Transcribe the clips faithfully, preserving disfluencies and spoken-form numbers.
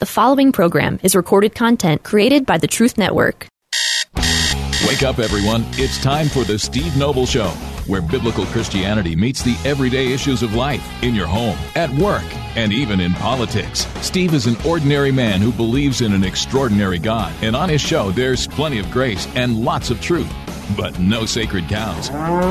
The following program is recorded content created by the Truth Network. Wake up, everyone. It's time for the Steve Noble Show, where biblical Christianity meets the everyday issues of life in your home, at work, and even in politics. Steve is an ordinary man who believes in an extraordinary God, and on his show, there's plenty of grace and lots of truth, but no sacred cows.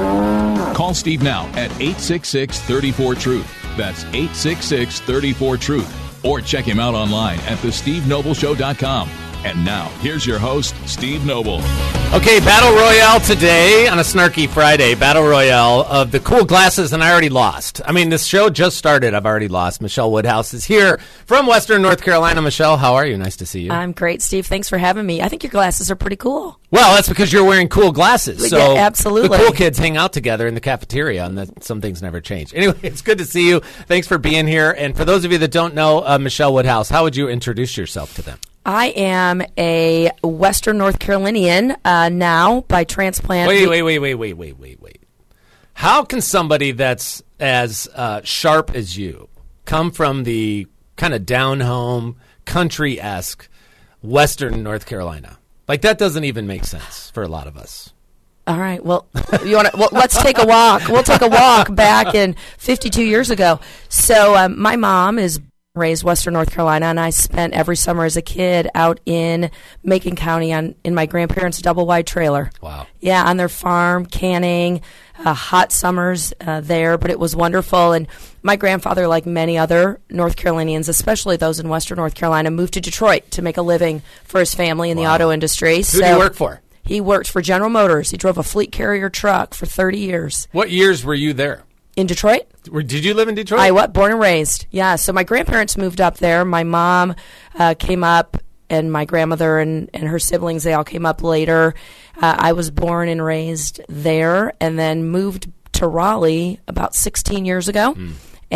Call Steve now at eight six six, three four, truth. That's eight six six, three four, truth. Or check him out online at the steve noble show dot com. And now, here's your host, Steve Noble. Okay, Battle Royale today on a snarky Friday. Battle Royale of the cool glasses, and I already lost. I mean, this show just started. I've already lost. Michelle Woodhouse is here from Western North Carolina. Michelle, how are you? Nice to see you. I'm great, Steve. Thanks for having me. I think your glasses are pretty cool. Well, that's because you're wearing cool glasses. So yeah, absolutely. The cool kids hang out together in the cafeteria, and that, some things never change. Anyway, it's good to see you. Thanks for being here. And for those of you that don't know uh, Michelle Woodhouse, how would you introduce yourself to them? I am a Western North Carolinian uh, now by transplant. Wait, wait, wait, wait, wait, wait, wait, wait. How can somebody that's as uh, sharp as you come from the kind of down-home, country-esque Western North Carolina? Like, that doesn't even make sense for a lot of us. All right. Well, you want to? Well, let's take a walk. We'll take a walk back in fifty-two years ago. So um, my mom is raised Western North Carolina, and I spent every summer as a kid out in Macon County on in my grandparents' double-wide trailer. Wow. Yeah, on their farm, canning, uh, hot summers uh, there, but it was wonderful. And my grandfather, like many other North Carolinians, especially those in Western North Carolina, moved to Detroit to make a living for his family in Wow. the auto industry. Who so did he work for? He worked for General Motors. He drove a fleet carrier truck for thirty years. What years were you there? In Detroit? Did you live in Detroit? I what? Born and raised. Yeah. So my grandparents moved up there. My mom uh, came up, and my grandmother and, and her siblings, they all came up later. Uh, I was born and raised there, and then moved to Raleigh about sixteen years ago, mm.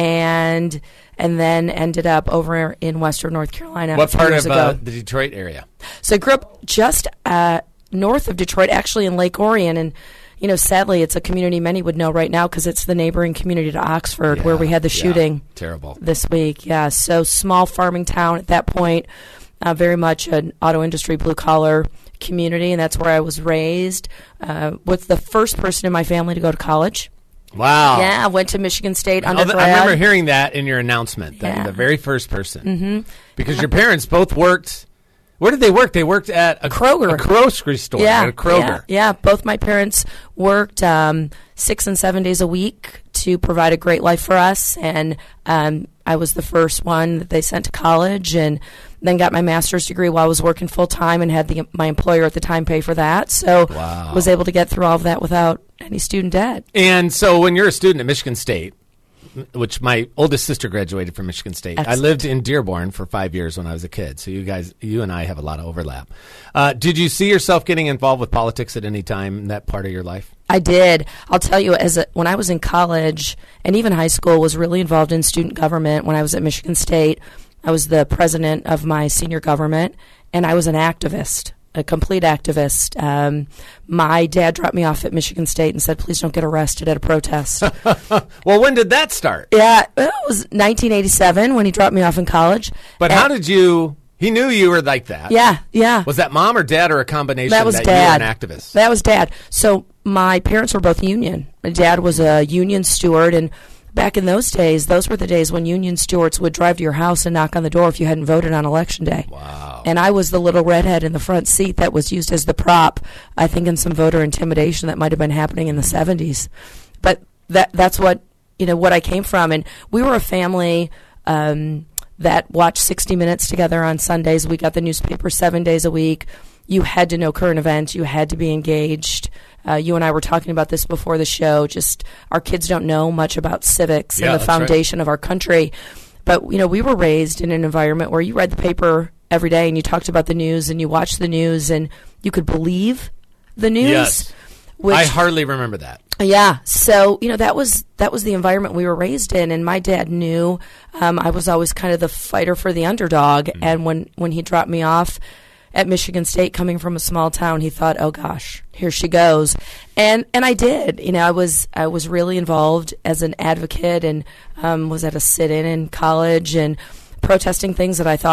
and and then ended up over in Western North Carolina. What part years of ago. uh, the Detroit area? So I grew up just uh, north of Detroit, actually in Lake Orion, and you know, sadly, it's a community many would know right now because it's the neighboring community to Oxford Yeah, where we had the yeah. shooting Terrible. this week. Yeah, so small farming town at that point, uh, very much an auto industry, blue-collar community, and that's where I was raised. Uh, was the first person in my family to go to college. Wow. Yeah, I went to Michigan State Oh, undergrad. I remember hearing that in your announcement, that Yeah. the very first person. Mm-hmm. Because your parents both worked. Where did they work? They worked at a Kroger. a grocery store. Yeah, at a Kroger. Yeah, yeah. Both my parents worked um, six and seven days a week to provide a great life for us, and um, I was the first one that they sent to college, and then got my master's degree while I was working full time, and had the, my employer at the time pay for that. So Wow. was able to get through all of that without any student debt. And so when you're a student at Michigan State, which my oldest sister graduated from Michigan State. Excellent. I lived in Dearborn for five years when I was a kid, so you guys, you and I have a lot of overlap. Uh, did you see yourself getting involved with politics at any time in that part of your life? I did. I'll tell you, as a, when I was in college and even high school, was really involved in student government. When I was at Michigan State, I was the president of my senior government, and I was an activist. A complete activist. Um, my dad dropped me off at Michigan State and said, please don't get arrested at a protest. Well, when did that start? Yeah, it was nineteen eighty-seven when he dropped me off in college. But and how did you, he knew you were like that. Yeah, yeah. Was that mom or dad or a combination That was that dad. you were an activist? That was dad. So my parents were both union. My dad was a union steward, and back in those days, those were the days when union stewards would drive to your house and knock on the door if you hadn't voted on election day. Wow. And I was the little redhead in the front seat that was used as the prop, I think, in some voter intimidation that might have been happening in the seventies. But that that's what, you know, what I came from. And we were a family um, that watched sixty minutes together on Sundays. We got the newspaper seven days a week. You had to know current events. You had to be engaged. Uh, you and I were talking about this before the show. Just our kids don't know much about civics Yeah, and the that's foundation of our country. But, you know, we were raised in an environment where you read the paper every day and you talked about the news and you watched the news and you could believe the news. Yes. Which, I hardly remember that. Yeah. So, you know, that was that was the environment we were raised in. And my dad knew um, I was always kind of the fighter for the underdog. Mm-hmm. And when, when he dropped me off at Michigan State, coming from a small town, he thought, oh, gosh, here she goes. And and I did. You know, I was I was really involved as an advocate and um, was at a sit-in in college and protesting things that I thought,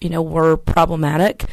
you know, were problematic.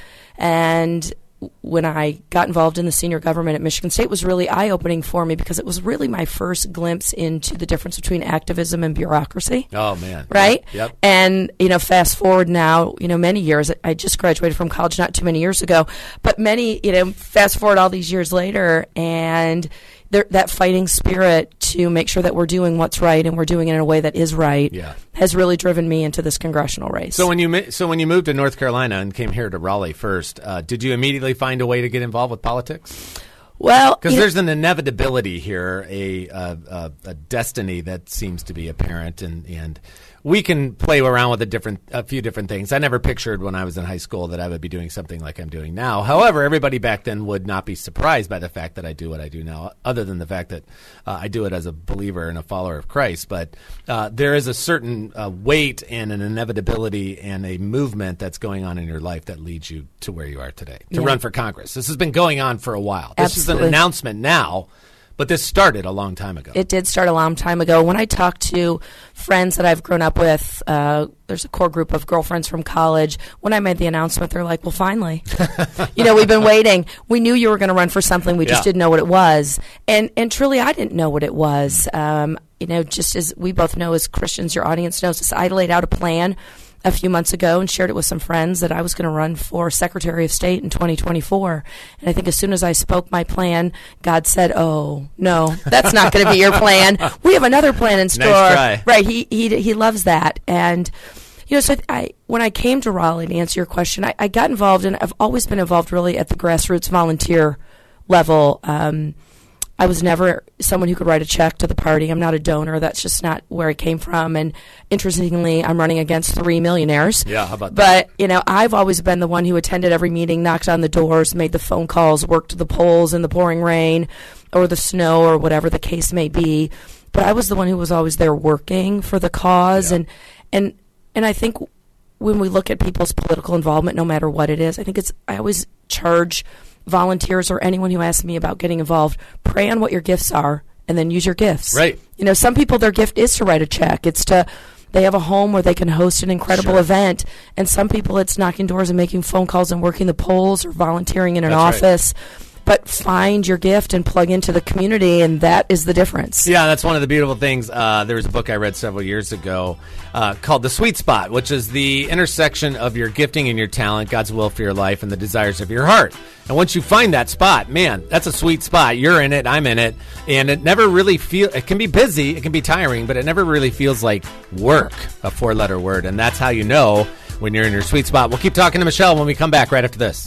And when I got involved in the senior government at Michigan State, it was really eye-opening for me because it was really my first glimpse into the difference between activism and bureaucracy. Oh, man. Right? Yep. yep. And, you know, fast forward now, you know, many years. I just graduated from college not too many years ago. But many, you know, fast forward all these years later, and there, that fighting spirit to make sure that we're doing what's right and we're doing it in a way that is right yeah. has really driven me into this congressional race. So when you so when you moved to North Carolina and came here to Raleigh first, uh, did you immediately find a way to get involved with politics? Well, because there's an inevitability here, a, a, a a destiny that seems to be apparent, and and we can play around with a different a few different things. I never pictured when I was in high school that I would be doing something like I'm doing now. However, everybody back then would not be surprised by the fact that I do what I do now, other than the fact that uh, I do it as a believer and a follower of Christ. But uh, there is a certain uh, weight and an inevitability and a movement that's going on in your life that leads you to where you are today, to yeah. run for Congress. This has been going on for a while. This Absolutely. is an announcement now, but this started a long time ago. It did start a long time ago. When I talk to friends that I've grown up with, uh, there's a core group of girlfriends from college. When I made the announcement, they're like, well, finally. you know, we've been waiting. We knew you were going to run for something. We just yeah. didn't know what it was. And and truly, I didn't know what it was. Um, you know, just as we both know as Christians, your audience knows this, I laid out a plan a few months ago and shared it with some friends that I was going to run for Secretary of State in twenty twenty-four. And I think as soon as I spoke my plan, God said, oh, no, that's not going to be your plan. We have another plan in store. Nice try. Right. He, he, he loves that. And, you know, so I, when I came to Raleigh, to answer your question, I, I got involved, and I've always been involved really at the grassroots volunteer level. Um, I was never someone who could write a check to the party. I'm not a donor. That's just not where I came from. And interestingly, I'm running against three millionaires. Yeah, how about that? But, you know, I've always been the one who attended every meeting, knocked on the doors, made the phone calls, worked the polls in the pouring rain or the snow or whatever the case may be. But I was the one who was always there working for the cause. Yeah. And, and, and I think when we look at people's political involvement, no matter what it is, I think it's, I always charge volunteers or anyone who asks me about getting involved, pray on what your gifts are and then use your gifts. Right. You know, some people, their gift is to write a check. It's to, they have a home where they can host an incredible Sure. event. And some people, it's knocking doors and making phone calls and working the polls or volunteering in an That's right. office. But find your gift and plug into the community, and that is the difference. Yeah, that's one of the beautiful things. Uh, there was a book I read several years ago uh, called The Sweet Spot, which is the intersection of your gifting and your talent, God's will for your life, and the desires of your heart. And once you find that spot, man, that's a sweet spot. You're in it, I'm in it, and it never really feels, it can be busy, it can be tiring, but it never really feels like work, a four-letter word. And that's how you know when you're in your sweet spot. We'll keep talking to Michelle when we come back right after this.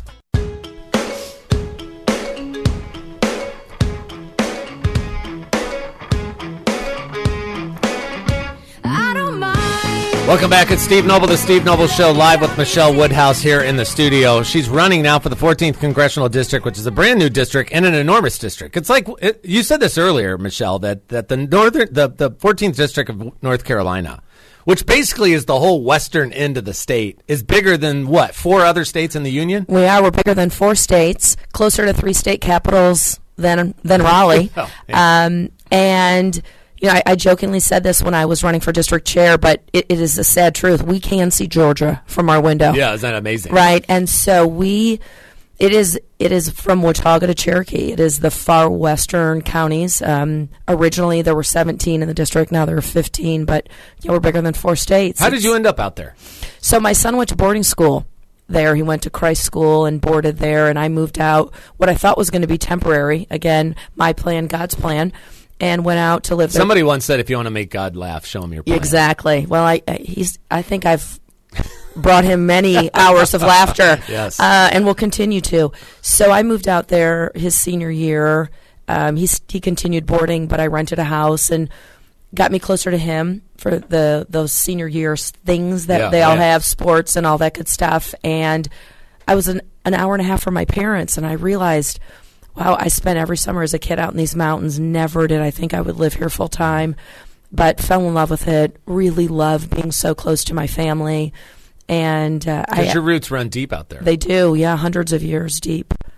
Welcome back. It's Steve Noble, the Steve Noble Show, live with Michelle Woodhouse here in the studio. She's running now for the fourteenth Congressional District, which is a brand new district and an enormous district. It's like, it, you said this earlier, Michelle, that, that the northern, the, the fourteenth District of North Carolina, which basically is the whole western end of the state, is bigger than what, four other states in the Union? We are. We're bigger than four states, closer to three state capitals than than Raleigh. oh, yeah. um, and... You know, I, I jokingly said this when I was running for district chair, but it, it is a sad truth. We can see Georgia from our window. Yeah, isn't that amazing? Right, and so we, it is it is from Watauga to Cherokee. It is the far western counties. Um, originally, there were seventeen in the district. Now there are fifteen, but yeah, we're bigger than four states. How It's, did you end up out there? So my son went to boarding school there. He went to Christ School and boarded there, and I moved out what I thought was going to be temporary. Again, my plan, God's plan. And went out to live there. Somebody once said, if you want to make God laugh, show him your plan. Exactly. Well, I, I he's. I think I've brought him many hours of laughter. Yes. Uh, and will continue to. So I moved out there his senior year. Um, he's, he continued boarding, but I rented a house and got me closer to him for the those senior years things that Yeah, they all yeah. have, sports and all that good stuff. And I was an, an hour and a half from my parents, and I realized, wow, I spent every summer as a kid out in these mountains. Never did I think I would live here full time, but fell in love with it. Really love being so close to my family. And uh, I, Because your roots run deep out there. they do, yeah, hundreds of years deep.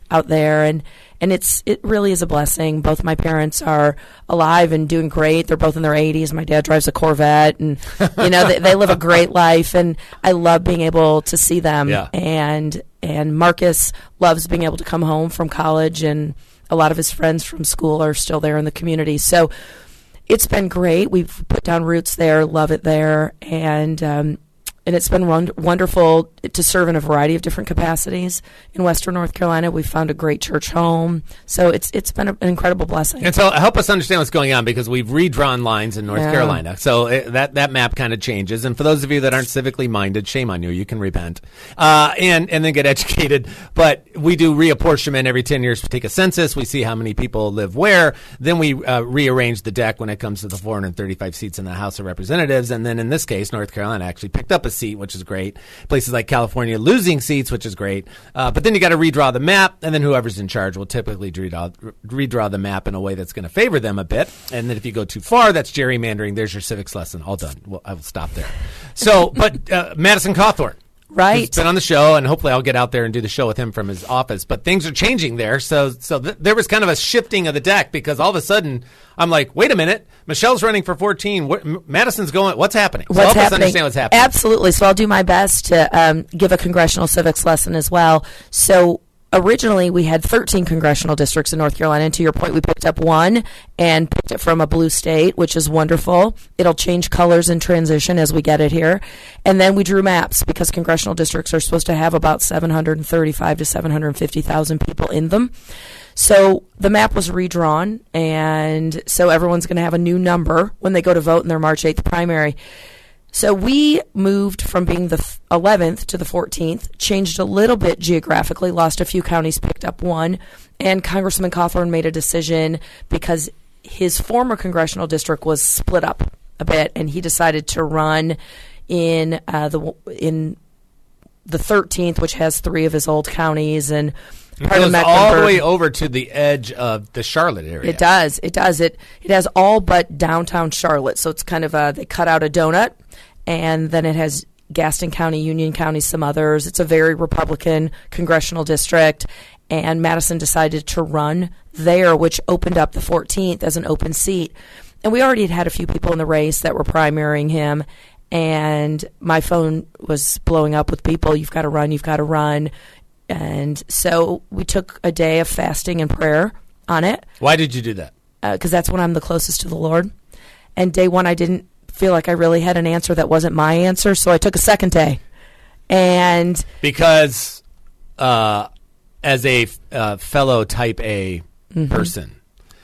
out there, and and it's it really is a blessing. Both my parents are alive and doing great. They're both in their eighties. My dad drives a Corvette, and you know they, they live a great life, and I love being able to see them. Yeah. And and Marcus loves being able to come home from college, and a lot of his friends from school are still there in the community. So it's been great. We've put down roots there, love it there, and um, and it's been won- wonderful to serve in a variety of different capacities in Western North Carolina. We've found a great church home, so it's it's been a, an incredible blessing. And so help us understand what's going on, because we've redrawn lines in North Yeah. Carolina. So it, that that map kind of changes. And for those of you that aren't civically minded, shame on you. You can repent uh, and and then get educated. But we do reapportionment every ten years. We take a census. We see how many people live where. Then we uh, rearrange the deck when it comes to the four hundred thirty-five seats in the House of Representatives. And then in this case, North Carolina actually picked up a seat, which is great. Places like California losing seats, which is great. Uh, but then you got to redraw the map, and then whoever's in charge will typically redraw, redraw the map in a way that's going to favor them a bit. And then if you go too far, that's gerrymandering. There's your civics lesson. All done. Well, I will stop there. So, but uh, Madison Cawthorn. Right. He's been on the show, and hopefully I'll get out there and do the show with him from his office. But things are changing there. So so th- there was kind of a shifting of the deck, because all of a sudden I'm like, wait a minute, Michelle's running for fourteen. What, M- Madison's going, what's happening? So What's help happening? us understand what's happening. Absolutely. So I'll do my best to um, give a congressional civics lesson as well. So originally we had thirteen congressional districts in North Carolina, and to your point, we picked up one and picked it from a blue state, which is wonderful. It'll change colors in transition as we get it here. And then we drew maps, because congressional districts are supposed to have about seven hundred thirty-five to seven hundred fifty thousand people in them. So the map was redrawn, and so everyone's going to have a new number when they go to vote in their March eighth primary. So we moved from being the eleventh to the fourteenth, changed a little bit geographically, lost a few counties, picked up one, and Congressman Cawthorn made a decision because his former congressional district was split up a bit, and he decided to run in uh, the in the thirteenth, which has three of his old counties, and It part of goes all the Mecklenburg. way over to the edge of the Charlotte area. It does. It does. It it has all but downtown Charlotte. So it's kind of a, they cut out a donut, and then it has Gaston County, Union County, some others. It's a very Republican congressional district, and Madison decided to run there, which opened up the fourteenth as an open seat. And we already had had a few people in the race that were primarying him, and my phone was blowing up with people. You've got to run. You've got to run. And so we took a day of fasting and prayer on it, Why did you do that? because that's when I'm the closest to the Lord. And day one, I didn't feel like I really had an answer that wasn't my answer, so I took a second day. And Because uh, as a uh, fellow type A Mm-hmm. person,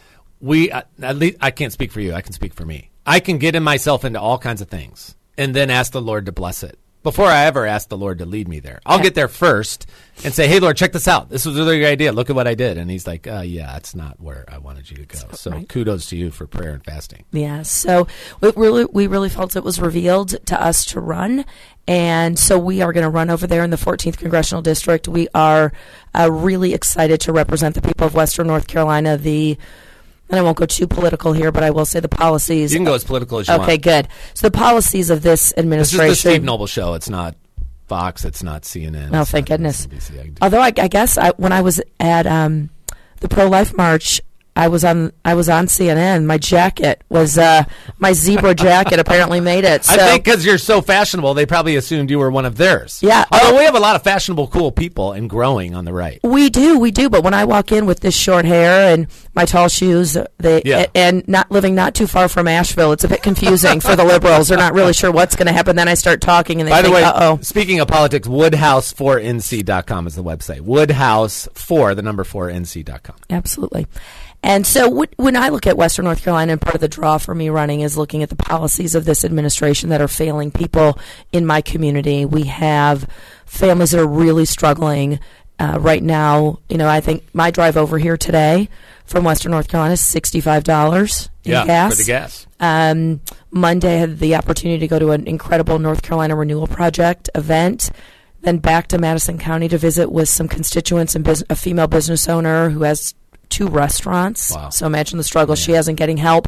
we uh, at least I can't speak for you. I can speak for me. I can get in myself into all kinds of things and then ask the Lord to bless it before I ever ask the Lord to lead me there. I'll Yeah. get there first and say, "Hey, Lord, check this out. This was a really good idea. Look at what I did." And He's like, uh, "Yeah, it's not where I wanted you to go." So Right. kudos to you for prayer and fasting. yeah, so we really, we really felt it was revealed to us to run. And so we are going to run over there in the fourteenth Congressional District. We are uh, really excited to represent the people of Western North Carolina. The And I won't go too political here, but I will say the policies. You can go as political as you want. Okay, good. So the policies of this This administration. is the Steve Noble Show. It's not Fox. It's not C N N. Oh, it's thank not goodness. M S N B C. I can do- Although I, I guess I, when I was at um, the pro-life march, I was on I was on C N N. My jacket was uh, my zebra jacket. Apparently made it. So I think because you're so fashionable, they probably assumed you were one of theirs. Yeah. Although we have a lot of fashionable, cool people and growing on the right. we do, we do. But when I walk in with this short hair and my tall shoes, they Yeah. and not living not too far from Asheville, it's a bit confusing for the liberals. They're not really sure what's going to happen. Then I start talking, and they By the think, way, "Uh oh." speaking of politics, woodhouse four N C dot com is the website. woodhouse four, the number four, N C dot com. Absolutely. And so w- when I look at Western North Carolina, and part of the draw for me running is looking at the policies of this administration that are failing people in my community. We have families that are really struggling uh, right now. You know, I think my drive over here today from Western North Carolina is sixty-five dollars in Yeah, gas. for the gas. Um, Monday, I had the opportunity to go to an incredible North Carolina Renewal Project event, then back to Madison County to visit with some constituents and bus- a female business owner who has two restaurants. Wow. So imagine the struggle she has in getting help.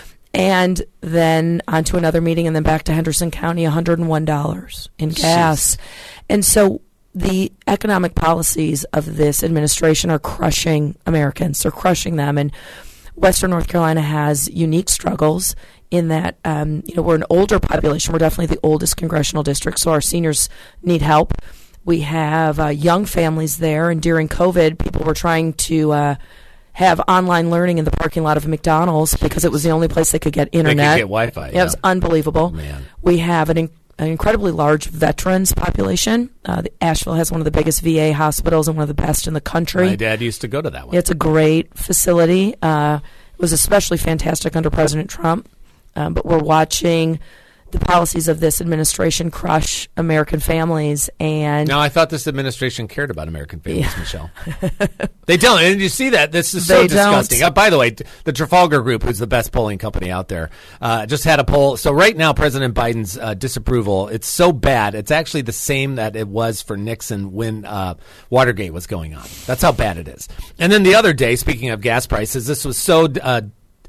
And then on to another meeting, and then back to Henderson County, one hundred one dollars in gas. And so the economic policies of this administration are crushing Americans. They're crushing them. And Western North Carolina has unique struggles in that, um, you know, we're an older population. We're definitely the oldest congressional district, so our seniors need help. We have uh, young families there, and during COVID, people were trying to uh, have online learning in the parking lot of McDonald's because it was the only place they could get internet. They could get Wi-Fi. Yeah, yeah. It was unbelievable. Man. We have an, in- an incredibly large veterans population. Uh, the Asheville has one of the biggest V A hospitals and one of the best in the country. My dad used to go to that one. It's a great facility. Uh, it was especially fantastic under President Trump. Um, but we're watching the policies of this administration crush American families. And no, I thought this administration cared about American families, yeah. Michelle. They don't. And you see that. This is so They disgusting. don't. Uh, by the way, the Trafalgar Group, who's the best polling company out there, uh, just had a poll. So right now, President Biden's uh, disapproval, it's so bad. It's actually the same that it was for Nixon when uh, Watergate was going on. That's how bad it is. And then the other day, speaking of gas prices, this was so uh,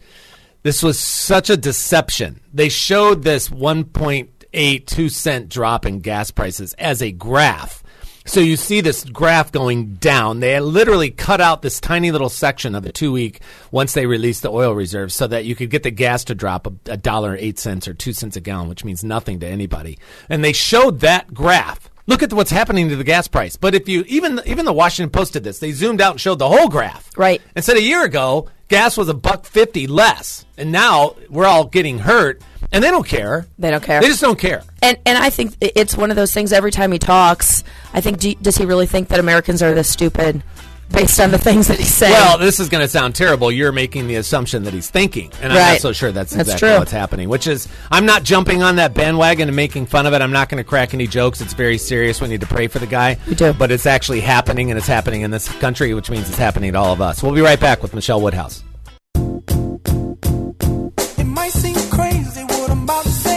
This was such a deception. They showed this one point eight two cent drop in gas prices as a graph. So you see this graph going down. They had literally cut out this tiny little section of the two-week once they released the oil reserves so that you could get the gas to drop a, a dollar eight cents or two cents a gallon, which means nothing to anybody. And they showed that graph. Look at what's happening to the gas price. But if you even even the Washington Post did this, they zoomed out and showed the whole graph. Right. And said a year ago, gas was a buck fifty less, and now we're all getting hurt, and they don't care. They don't care. They just don't care. And and I think it's one of those things. Every time he talks, I think, do, does he really think that Americans are this stupid? Based on the things that he's saying. Well, this is going to sound terrible. You're making the assumption that he's thinking, and I'm right. not so sure that's, that's exactly true. what's happening. Which is, I'm not jumping on that bandwagon and making fun of it. I'm not going to crack any jokes. It's very serious. We need to pray for the guy. We do. But it's actually happening, and it's happening in this country, which means it's happening to all of us. We'll be right back with Michelle Woodhouse. It might seem crazy what I'm about to say.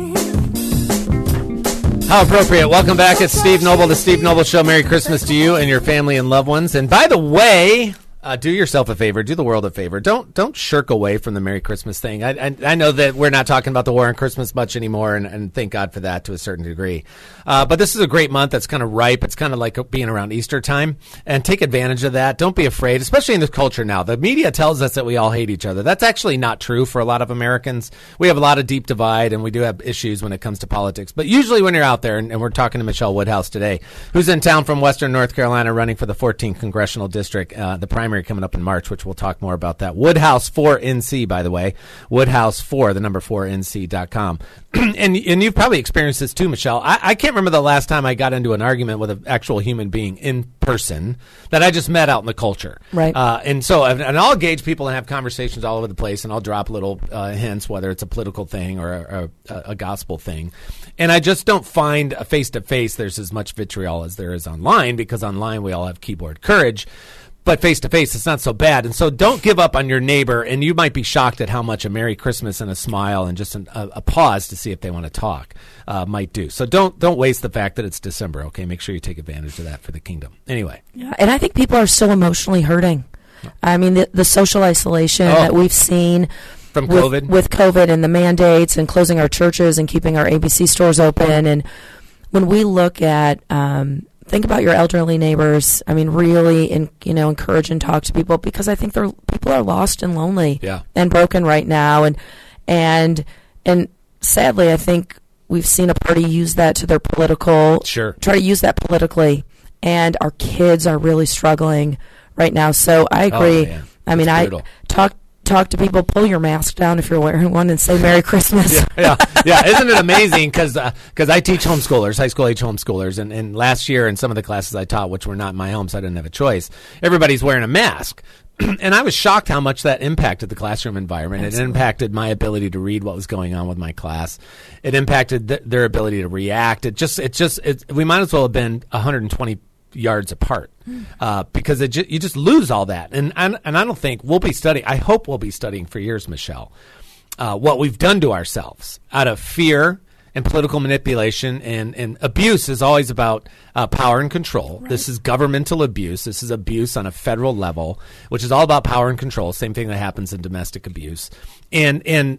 How appropriate. Welcome back. It's Steve Noble, the Steve Noble Show. Merry Christmas to you and your family and loved ones. And by the way, uh, do yourself a favor. Do the world a favor. Don't don't shirk away from the Merry Christmas thing. I, I, I know that we're not talking about the war on Christmas much anymore, and, and thank God for that to a certain degree. Uh, but this is a great month that's kind of ripe. It's kind of like being around Easter time. And take advantage of that. Don't be afraid, especially in this culture now. The media tells us that we all hate each other. That's actually not true for a lot of Americans. We have a lot of deep divide, and we do have issues when it comes to politics. But usually when you're out there, and, and we're talking to Michelle Woodhouse today, who's in town from Western North Carolina running for the fourteenth Congressional District, uh, the primary coming up in March, which we'll talk more about that. Woodhouse four N C, by the way. Woodhouse four, the number four N C dot com. and and you've probably experienced this too, Michelle. I, I can't remember the last time I got into an argument with an actual human being in person that I just met out in the culture. Right. Uh, and so, and I'll engage people and have conversations all over the place, and I'll drop little uh, hints, whether it's a political thing or a, a, a gospel thing. And I just don't find a face-to-face there's as much vitriol as there is online, because online we all have keyboard courage. But face-to-face, it's not so bad. And so don't give up on your neighbor, and you might be shocked at how much a Merry Christmas and a smile and just an, a, a pause to see if they want to talk uh, might do. So don't don't waste the fact that it's December, okay? Make sure you take advantage of that for the kingdom. Anyway. Yeah, and I think people are still emotionally hurting. I mean, the, the social isolation Oh. that we've seen From with, COVID? with COVID and the mandates and closing our churches and keeping our A B C stores open. And when we look at... Um, think about your elderly neighbors. I mean, really, in, you know, encourage and talk to people, because I think they're people are lost and lonely Yeah. and broken right now, and and and sadly, I think we've seen a party use that to their political Sure. try to use that politically, and our kids are really struggling right now. So I agree. Oh, man. I mean, That's I brutal. talk. Talk to people, pull your mask down if you're wearing one, and say Merry Christmas. yeah, yeah, yeah. Isn't it amazing? Because because I teach homeschoolers, high school age homeschoolers, and, and last year in some of the classes I taught, which were not in my home, so I didn't have a choice, everybody's wearing a mask. And I was shocked how much that impacted the classroom environment. Absolutely. It impacted my ability to read what was going on with my class. It impacted th- their ability to react. It just, it just, it, we might as well have been one hundred twenty yards apart, uh, because it ju- you just lose all that. And, and and I don't think we'll be studying. I hope we'll be studying for years, Michelle, uh, what we've done to ourselves out of fear and political manipulation, and, and abuse is always about uh, power and control. Right. This is governmental abuse. This is abuse on a federal level, which is all about power and control. Same thing that happens in domestic abuse. And and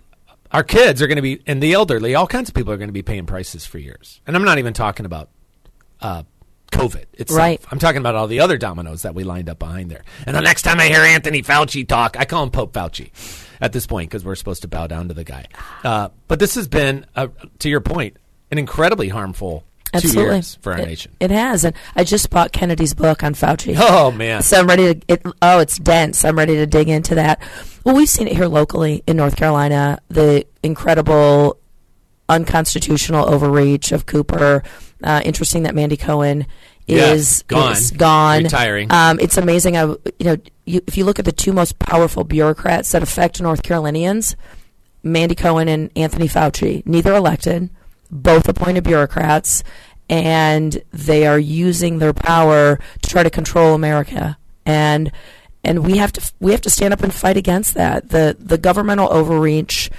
our kids are going to be, and the elderly, all kinds of people are going to be paying prices for years. And I'm not even talking about uh, COVID itself. Right. I'm talking about all the other dominoes that we lined up behind there. And the next time I hear Anthony Fauci talk, I call him Pope Fauci at this point because we're supposed to bow down to the guy. Uh, but this has been, uh, to your point, an incredibly harmful Absolutely. two years for our it, nation. It has. And I just bought Kennedy's book on Fauci. Oh, man. So I'm ready to, it, oh, it's dense. I'm ready to dig into that. Well, we've seen it here locally in North Carolina, the incredible unconstitutional overreach of Cooper. Uh, interesting that Mandy Cohen is yeah, gone. is gone, retiring. Um, it's amazing. I, you know, you, if you look at the two most powerful bureaucrats that affect North Carolinians, Mandy Cohen and Anthony Fauci, neither elected, both appointed bureaucrats, and they are using their power to try to control America. And and we have to we have to stand up and fight against that. The the governmental overreach.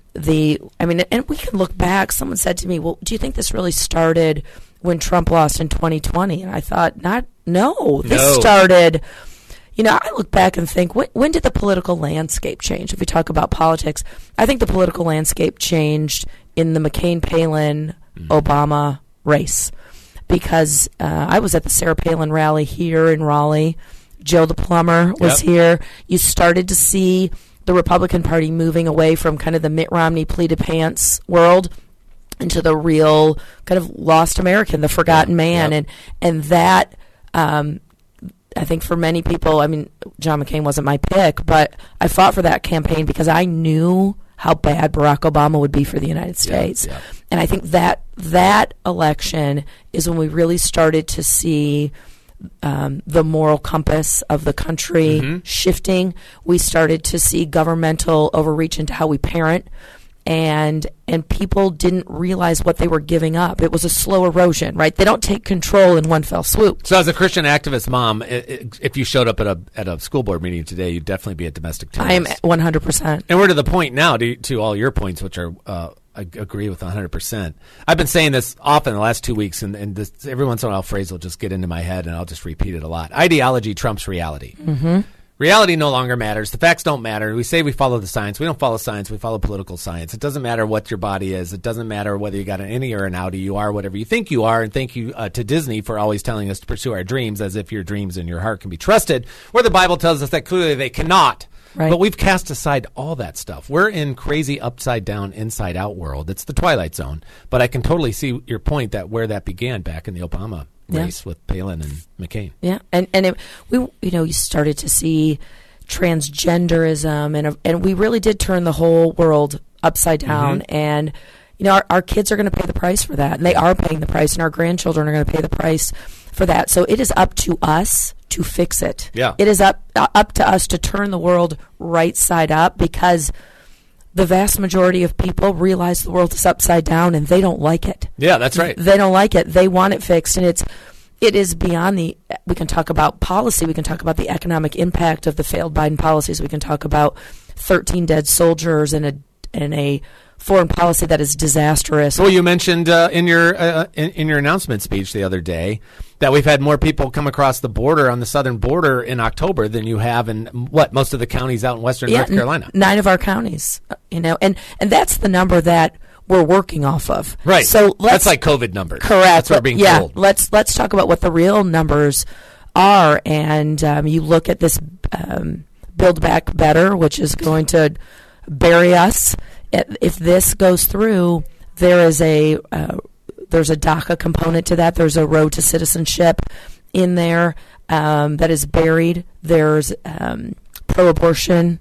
The I mean, and we can look back. Someone said to me, "Well, do you think this really started when Trump lost in twenty twenty?" And I thought, "Not no. This No. started." You know, I look back and think, when, when did the political landscape change? If we talk about politics, I think the political landscape changed in the McCain-Palin Obama race, because uh, I was at the Sarah Palin rally here in Raleigh. Joe the plumber was Yep. here. You started to see the Republican Party moving away from kind of the Mitt Romney pleated pants world into the real kind of lost American, the forgotten man, Yep. and and that um, I think for many people, I mean, John McCain wasn't my pick, but I fought for that campaign because I knew how bad Barack Obama would be for the United States. yeah. And I think that that election is when we really started to see um, the moral compass of the country Mm-hmm. shifting. We started to see governmental overreach into how we parent. And and people didn't realize what they were giving up. It was a slow erosion, right? They don't take control in one fell swoop. So as a Christian activist mom, i- i- if you showed up at a at a school board meeting today, you'd definitely be a domestic terrorist. I am one hundred percent. And we're to the point now, to, to all your points, which are uh, I agree with one hundred percent. I've been saying this often the last two weeks, and, and this, every once in a while, a phrase will just get into my head, and I'll just repeat it a lot. Ideology trumps reality. Mm-hmm. Reality no longer matters. The facts don't matter. We say we follow the science. We don't follow science. We follow political science. It doesn't matter what your body is. It doesn't matter whether you got an innie or an outie. You are whatever you think you are. And thank you uh, to Disney for always telling us to pursue our dreams as if your dreams and your heart can be trusted, where the Bible tells us that clearly they cannot. Right. But we've cast aside all that stuff. We're in crazy upside down, inside out world. It's the Twilight Zone. But I can totally see your point that where that began back in the Obama Yeah. race with Palin and McCain. Yeah, and and it, we you know you started to see transgenderism, and and we really did turn the whole world upside down. Mm-hmm. And you know our, our kids are going to pay the price for that, and they are paying the price, and our grandchildren are going to pay the price for that. So it is up to us to fix it. Yeah. It is up uh, up to us to turn the world right side up, because the vast majority of people realize the world is upside down and they don't like it. Yeah, that's right. They don't like it. They want it fixed, and it's it is beyond the. We can talk about policy. We can talk about the economic impact of the failed Biden policies. We can talk about thirteen dead soldiers and a and a foreign policy that is disastrous. Well, you mentioned uh, in your uh, in, in your announcement speech the other day that we've had more people come across the border on the southern border in October than you have in what most of the counties out in western North Carolina. N- nine of our counties, uh, you know, and and that's the number that we're working off of. Right. So let's, that's like COVID numbers. correct. That's what we're being yeah. told. Let's let's talk about what the real numbers are, and um, you look at this um, Build Back Better, which is going to bury us. If this goes through, there is a uh, there's a DACA component to that. There's a road to citizenship in there um, that is buried. There's um, pro-abortion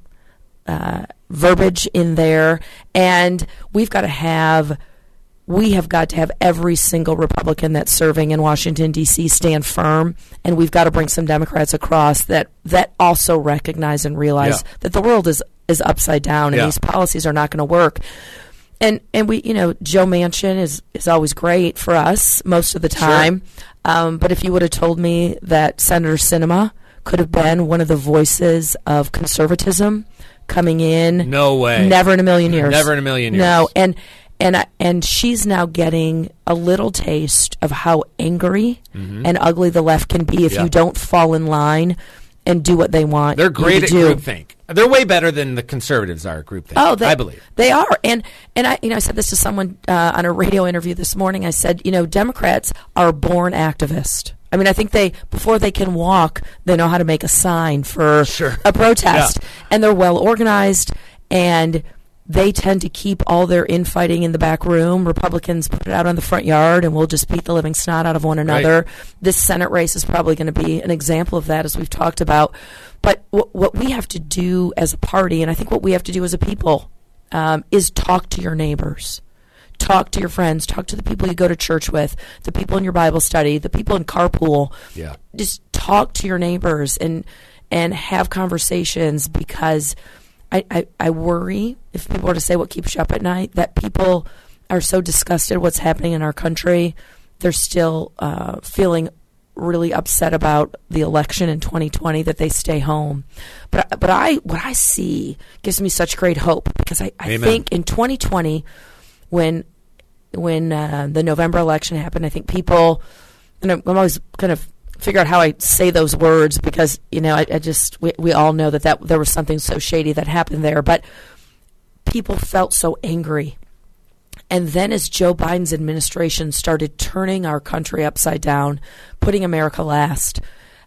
uh, verbiage in there, and we've got to have we have got to have every single Republican that's serving in Washington, D C stand firm, and we've got to bring some Democrats across that that also recognize and realize Yeah. that the world is is upside down, and Yeah. these policies are not going to work. And and we, you know, Joe Manchin is, is always great for us most of the time. Um, but if you would have told me that Senator Sinema could have been one of the voices of conservatism coming in, No way. never in a million years, Never in a million years. No, and and I- and she's now getting a little taste of how angry and ugly the left can be if Mm-hmm. Yeah. you don't fall in line and do what they want. They're you great to at do. groupthink. They're way better than the conservatives are at groupthink. Oh, they, I believe. they are, and and I, you know, I said this to someone uh, on a radio interview this morning. I said, you know, Democrats are born activists. I mean, I think they, before they can walk, they know how to make a sign for Sure. a protest. Yeah. And they're well organized, and they tend to keep all their infighting in the back room. Republicans put it out on the front yard, and we'll just beat the living snot out of one another. Right. This Senate race is probably going to be an example of that, as we've talked about. But w- what we have to do as a party, and I think what we have to do as a people, um, is talk to your neighbors. Talk to your friends. Talk to the people you go to church with, the people in your Bible study, the people in carpool. Yeah. Just talk to your neighbors and and have conversations, because I, I, I worry, if people were to say what keeps you up at night, that people are so disgusted what's happening in our country, they're still uh, feeling really upset about the election in twenty twenty that they stay home. But but I what I see gives me such great hope, because I, I think in twenty twenty, when when uh, the November election happened, I think people, and I'm always kind of figure out how I say those words, because, you know, I, I just, we, we all know that, that there was something so shady that happened there, but people felt so angry. And then as Joe Biden's administration started turning our country upside down, putting America last,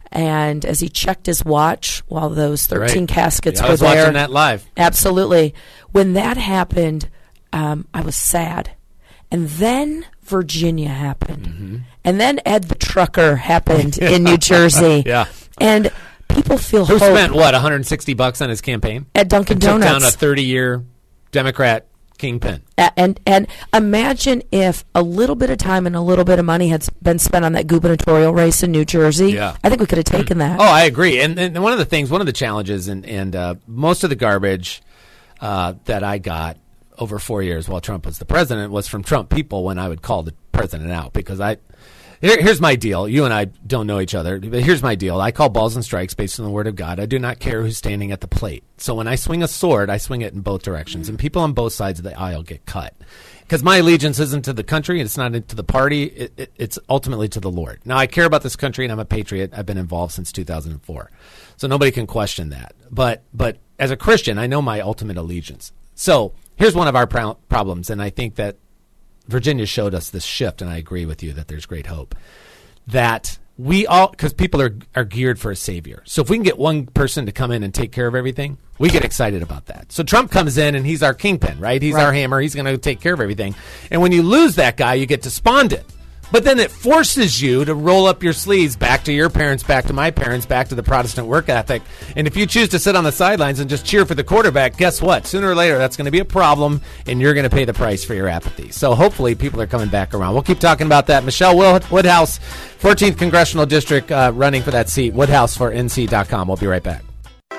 and as he checked his watch while those thirteen Right. caskets Yeah, I were was there. watching that live. Absolutely. When that happened, um, I was sad. And then Virginia happened. Mm-hmm. And then Ed the Trucker happened in New Jersey. Yeah. And people feel Who hope. spent, what, one hundred sixty bucks on his campaign? At Dunkin' And took down Donuts. a thirty-year Democrat kingpin. A- And and imagine if a little bit of time and a little bit of money had s- been spent on that gubernatorial race in New Jersey. Yeah. I think we could have taken that. Oh, I agree. And, and one of the things, one of the challenges, and, and uh, most of the garbage uh, that I got over four years while Trump was the president was from Trump people when I would call the president out, because I here, here's my deal. You and I don't know each other, but here's my deal. I call balls and strikes based on the word of God. I do not care who's standing at the plate. So when I swing a sword, I swing it in both directions, and people on both sides of the aisle get cut. Because my allegiance isn't to the country, it's not to the party, it, it, it's ultimately to the Lord. Now, I care about this country, and I'm a patriot. I've been involved since two thousand four. So nobody can question that. But but as a Christian, I know my ultimate allegiance. So here's one of our pro- problems, and I think that Virginia showed us this shift, and I agree with you that there's great hope. That we all, because people are, are geared for a savior. So if we can get one person to come in and take care of everything, we get excited about that. So Trump comes in, and he's our kingpin, right? He's Right. our hammer. He's going to take care of everything. And when you lose that guy, you get despondent. But then it forces you to roll up your sleeves back to your parents, back to my parents, back to the Protestant work ethic. And if you choose to sit on the sidelines and just cheer for the quarterback, guess what? Sooner or later, that's going to be a problem, and you're going to pay the price for your apathy. So hopefully people are coming back around. We'll keep talking about that. Michelle Woodhouse, fourteenth Congressional District, uh, running for that seat. Woodhouse for N C dot com. We'll be right back.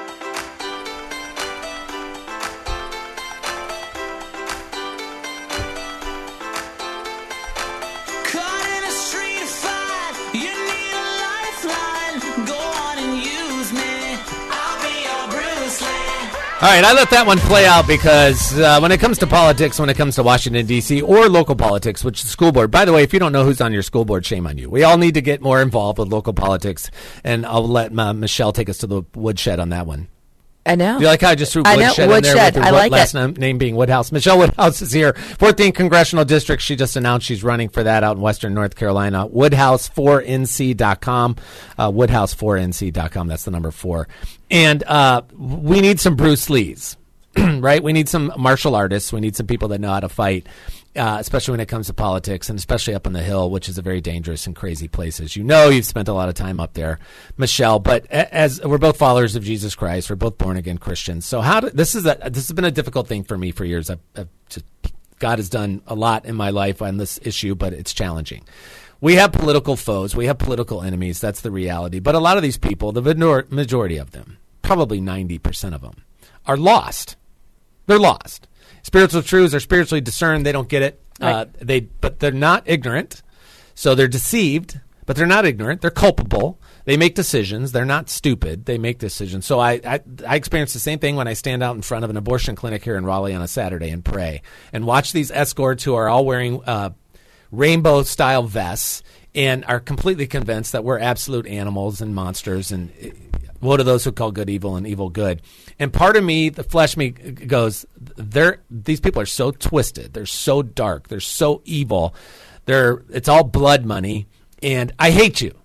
Caught in a street fight, you need a lifeline. Go on and use me. I'll be your Bruce Lee. All right, I let that one play out because uh, when it comes to politics, when it comes to Washington, D C, or local politics, which is the school board, by the way, if you don't know who's on your school board, shame on you. We all need to get more involved with local politics, and I'll let uh, Michelle take us to the woodshed on that one. I know. You like how I just threw I know, Woodshed in there Woodshed. with her I wo- like last it. name, name being Woodhouse? Michelle Woodhouse is here. fourteenth Congressional District. She just announced she's running for that out in Western North Carolina. Woodhouse for N C dot com. Uh, Woodhouse for N C dot com. That's the number four. And uh, we need some Bruce Lees, right? We need some martial artists. We need some people that know how to fight. Uh, especially when it comes to politics, and especially up on the Hill, which is a very dangerous and crazy place. As you know, you've spent a lot of time up there, Michelle. But a- as we're both followers of Jesus Christ, we're both born again Christians. So how do, this is a this has been a difficult thing for me for years. I've, I've just, God has done a lot in my life on this issue, but it's challenging. We have political foes. We have political enemies. That's the reality. But a lot of these people, the minor- majority of them, probably ninety percent of them, are lost. They're lost. Spiritual truths are spiritually discerned. They don't get it. Right. Uh, they, but they're not ignorant. So they're deceived, but they're not ignorant. They're culpable. They make decisions. They're not stupid. They make decisions. So I, I, I experience the same thing when I stand out in front of an abortion clinic here in Raleigh on a Saturday and pray and watch these escorts who are all wearing uh, rainbow-style vests and are completely convinced that we're absolute animals and monsters and woe to those who call good evil and evil good. And part of me, the flesh me, goes, they're, these people are so twisted. They're so dark. They're so evil. They're, it's all blood money. And I hate you.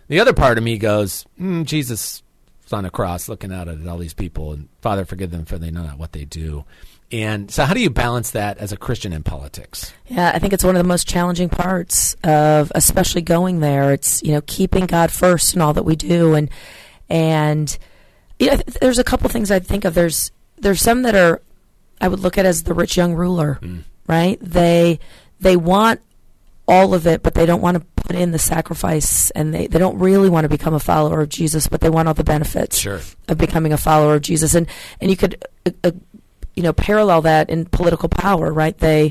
The other part of me goes, mm, Jesus is on a cross looking out at all these people, and Father, forgive them for they know not what they do. And so how do you balance that as a Christian in politics? Yeah, I think it's one of the most challenging parts of especially going there. It's, you know, keeping God first in all that we do. And, and you know, there's a couple things I think of. There's, there's some that are, I would look at as the rich young ruler, mm. right? They, they want all of it, but they don't want to put in the sacrifice, and they, they don't really want to become a follower of Jesus, but they want all the benefits sure. of becoming a follower of Jesus. And, and you could, uh, uh, you know, parallel that in political power, right? They,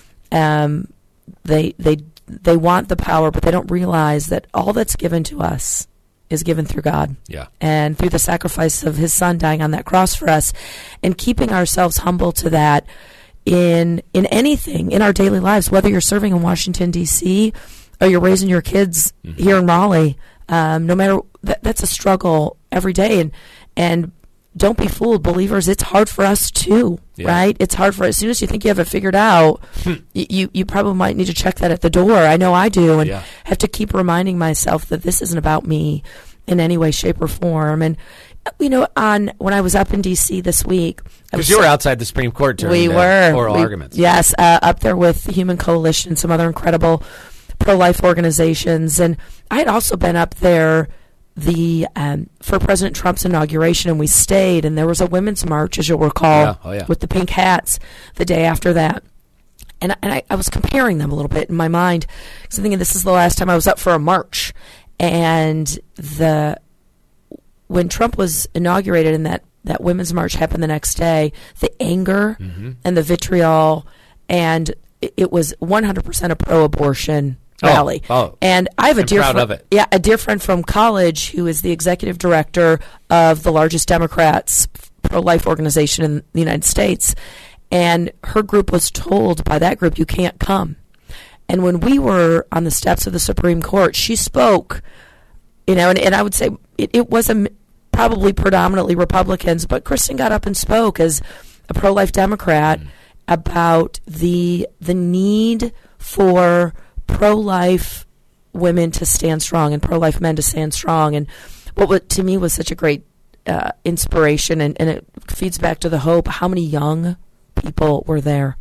um, they, they, they want the power, but they don't realize that all that's given to us is given through God. Yeah. And through the sacrifice of his son dying on that cross for us, and keeping ourselves humble to that in, in anything in our daily lives, whether you're serving in Washington, D C, or you're raising your kids mm-hmm. here in Raleigh, um, no matter, that, that's a struggle every day. And, and, don't be fooled, believers. It's hard for us too, yeah. right? It's hard for, as soon as you think you have it figured out, you you probably might need to check that at the door. I know I do, and yeah. have to keep reminding myself that this isn't about me in any way, shape, or form. And you know, on when I was up in D C this week, because you were outside the Supreme Court during we the were oral we, arguments, yes, uh, up there with the Human Coalition, some other incredible pro-life organizations, and I had also been up there the um, for President Trump's inauguration, and we stayed, and there was a women's march, as you'll recall, yeah. Oh, yeah. with the pink hats the day after that. And, and I, I was comparing them a little bit in my mind, because I'm thinking this is the last time I was up for a march. And the when Trump was inaugurated and that, that women's march happened the next day, the anger mm-hmm. and the vitriol, and it, it was one hundred percent a pro-abortion rally. Oh, oh, and I have a I'm dear proud friend, of it. yeah, a dear friend from college who is the executive director of the largest Democrats pro-life organization in the United States, and her group was told by that group, you can't come. And when we were on the steps of the Supreme Court, she spoke, you know, and, and I would say it, it was a, probably predominantly Republicans, but Kristen got up and spoke as a pro-life Democrat mm. about the the need for pro-life women to stand strong and pro-life men to stand strong. And what, what to me was such a great uh, inspiration, and, and it feeds back to the hope, how many young people were there.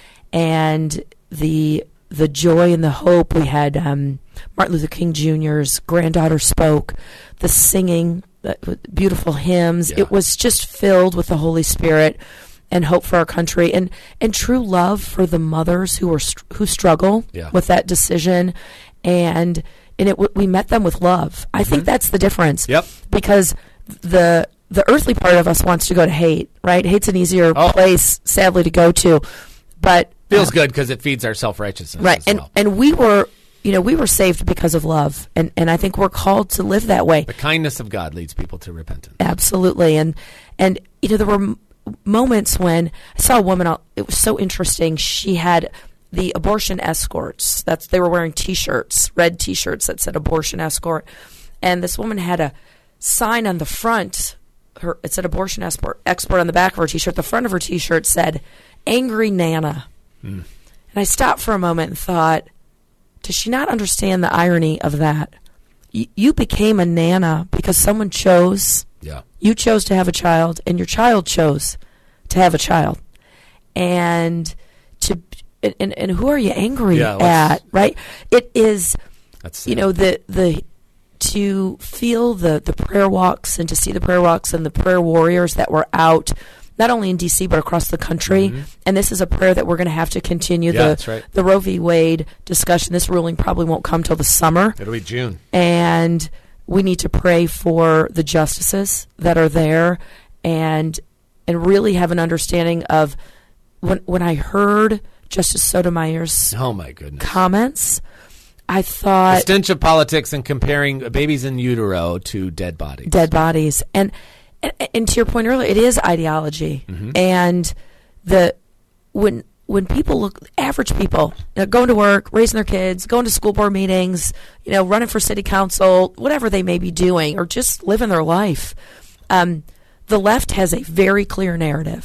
And the the joy and the hope. We had um, Martin Luther King Junior's granddaughter spoke, the singing, uh, beautiful hymns. Yeah. It was just filled with the Holy Spirit and hope for our country, and, and true love for the mothers who were who struggle yeah. with that decision, and and it we met them with love. I mm-hmm. think that's the difference. Yep. Because the the earthly part of us wants to go to hate, right? Hate's an easier oh. place, sadly, to go to, but feels uh, good because it feeds our self-righteousness, right? as And well. and we were, you know, we were saved because of love, and and I think we're called to live that way. The kindness of God leads people to repentance. Absolutely, and and you know there were moments when I saw a woman. It was so interesting. She had the abortion escorts. That's they were wearing T-shirts, red T-shirts that said abortion escort, and this woman had a sign on the front. Her it said abortion expert expert on the back of her T-shirt. The front of her T-shirt said "Angry Nana," mm. and I stopped for a moment and thought, does she not understand the irony of that? Y- you became a Nana because someone chose. Yeah. You chose to have a child, and your child chose to have a child. And to and, and who are you angry yeah, at, right? It is, that's you know, the the to feel the, the prayer walks and to see the prayer walks and the prayer warriors that were out, not only in D C but across the country. Mm-hmm. And this is a prayer that we're going to have to continue. Yeah, the, that's right. The Roe v. Wade discussion, this ruling probably won't come till the summer. It'll be June. And we need to pray for the justices that are there, and and really have an understanding of when when I heard Justice Sotomayor's oh my goodness comments, I the thought stench of politics and comparing babies in utero to dead bodies. Dead bodies, and and, and to your point earlier, it is ideology, mm-hmm. and the when. When people look, average people, you know, going to work, raising their kids, going to school board meetings, you know, running for city council, whatever they may be doing, or just living their life, um, the left has a very clear narrative.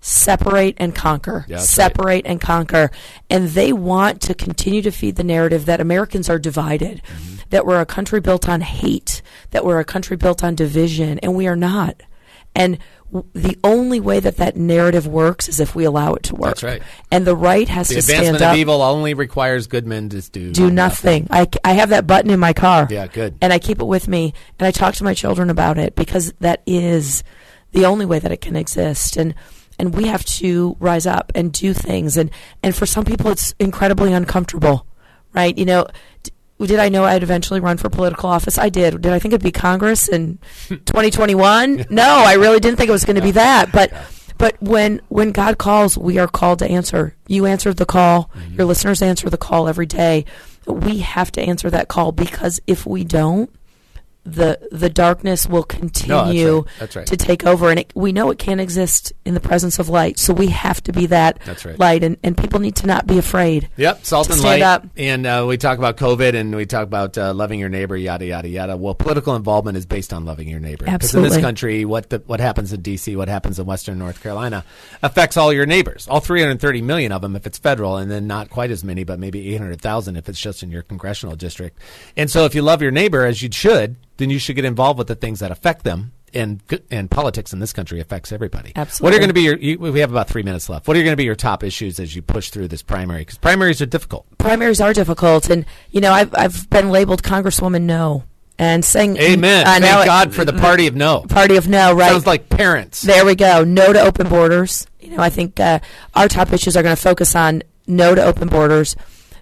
separate and conquer, Yeah, that's separate and conquer. And they want to continue to feed the narrative that Americans are divided, Mm-hmm. that we're a country built on hate, that we're a country built on division, and we are not. And w- the only way that that narrative works is if we allow it to work. That's right. And the right has The to stand advancement up. of evil only requires good men to do do nothing. I, I have that button in my car. Yeah, good. And I keep it with me. And I talk to my children about it because that is the only way that it can exist. And and we have to rise up and do things. And, and for some people, it's incredibly uncomfortable, right? You know, d- did I know I'd eventually run for political office? I did. Did I think it'd be Congress in twenty twenty-one? No, I really didn't think it was going to be that. But but when when God calls, we are called to answer. You answered the call. Mm-hmm. Your listeners answer the call every day. We have to answer that call, because if we don't, the the darkness will continue right. That's right. to take over. And it, we know it can't exist in the presence of light. So we have to be that That's right. light. And, and people need to not be afraid. Yep, salt to and stand light. up. And uh, we talk about COVID, and we talk about uh, loving your neighbor, yada, yada, yada. Well, political involvement is based on loving your neighbor. Because in this Absolutely. country, what the, what happens in D C, what happens in Western North Carolina, affects all your neighbors, all three hundred thirty million of them if it's federal, and then not quite as many, but maybe eight hundred thousand if it's just in your congressional district. And so if you love your neighbor, as you should, then you should get involved with the things that affect them. And and politics in this country affects everybody. Absolutely. What are going to be your? You, we have about three minutes left. What are going to be your top issues as you push through this primary? Because primaries are difficult. Primaries are difficult. And, you know, I've, I've been labeled Congresswoman No. And saying, Amen. I Thank know it- God for the party of no. Party of No, right? Sounds like parents. There we go. No to open borders. You know, I think uh, our top issues are going to focus on no to open borders,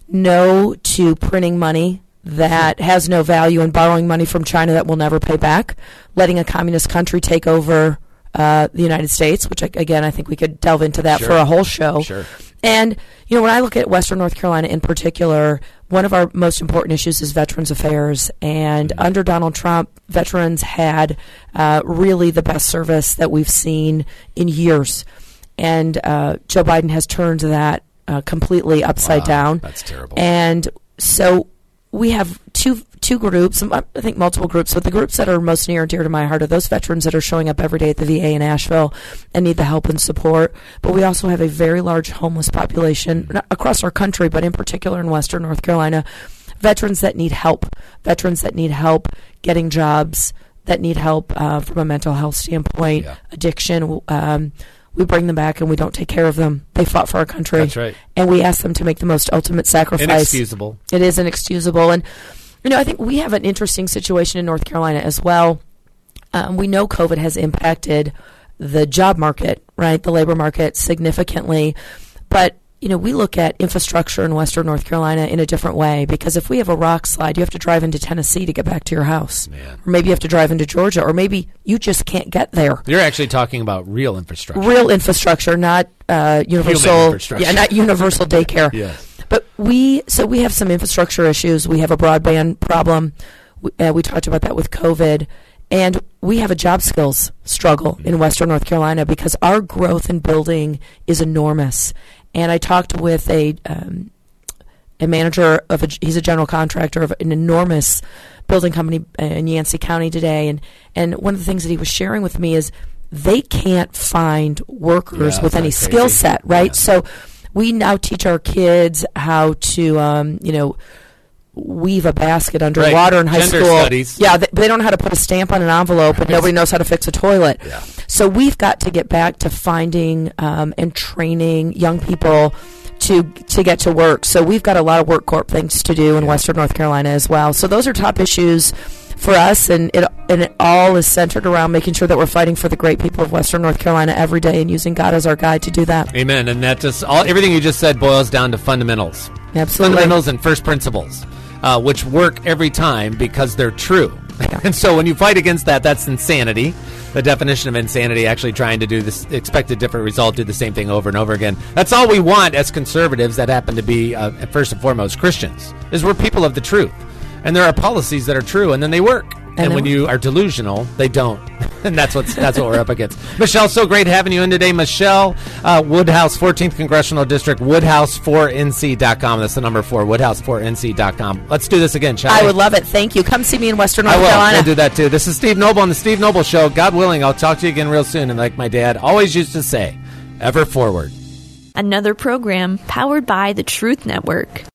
no to printing money that has no value, and borrowing money from China that will never pay back, letting a communist country take over uh, the United States, which, again, I think we could delve into that Sure. for a whole show. Sure. And, you know, when I look at Western North Carolina in particular, one of our most important issues is Veterans Affairs. And Mm-hmm. under Donald Trump, veterans had uh, really the best service that we've seen in years. And uh, Joe Biden has turned that uh, completely upside Wow, down. that's terrible. And so we have two two groups, I think multiple groups, but the groups that are most near and dear to my heart are those veterans that are showing up every day at the V A in Asheville and need the help and support. But we also have a very large homeless population not across our country, but in particular in Western North Carolina, veterans that need help, veterans that need help getting jobs, that need help uh, from a mental health standpoint, Yeah. addiction. Um, we bring them back and we don't take care of them. They fought for our country. That's right. And we ask them to make the most ultimate sacrifice. Inexcusable. It is inexcusable. And, you know, I think we have an interesting situation in North Carolina as well. Um, we know COVID has impacted the job market, right, the labor market significantly. But, you know, we look at infrastructure in Western North Carolina in a different way, because if we have a rock slide, you have to drive into Tennessee to get back to your house. Man. Or maybe you have to drive into Georgia, or maybe you just can't get there. You're actually talking about real infrastructure. Real infrastructure, not uh, universal, infrastructure. yeah, not universal daycare. Yes. But we, so we have some infrastructure issues. We have a broadband problem. We, uh, we talked about that with COVID. And we have a job skills struggle in Western North Carolina because our growth in building is enormous. And I talked with a um, a manager of a, he's a general contractor of an enormous building company in Yancey County today. And, and one of the things that he was sharing with me is they can't find workers Yeah, with any that's skill crazy. set, right? Yeah. So we now teach our kids how to, um, you know, weave a basket underwater Right. in high Gender school. studies. Yeah, they, they don't know how to put a stamp on an envelope, and nobody knows how to fix a toilet. Yeah. So we've got to get back to finding um, and training young people to to get to work. So we've got a lot of work corp things to do in Western North Carolina as well. So those are top issues for us, and it and it all is centered around making sure that we're fighting for the great people of Western North Carolina every day, and using God as our guide to do that. Amen. And that just all everything you just said boils down to fundamentals. Absolutely. Fundamentals and first principles, uh, which work every time because they're true. Yeah. And so when you fight against that, that's insanity. The definition of insanity, actually trying to do this, expect a different result, do the same thing over and over again. That's all we want as conservatives that happen to be, uh, first and foremost, Christians, is we're people of the truth. And there are policies that are true, and then they work. And, then- when you are delusional, they don't. And that's what's that's what we're up against. Michelle, so great having you in today. Michelle, uh, Woodhouse, fourteenth Congressional District, woodhouse four n c dot com. That's the number four, woodhouse four n c dot com. Let's do this again, shall we? I would love it. Thank you. Come see me in Western North I will. Carolina. We'll do that too. This is Steve Noble on the Steve Noble Show. God willing, I'll talk to you again real soon. And like my dad always used to say, Ever forward. Another program powered by the Truth Network.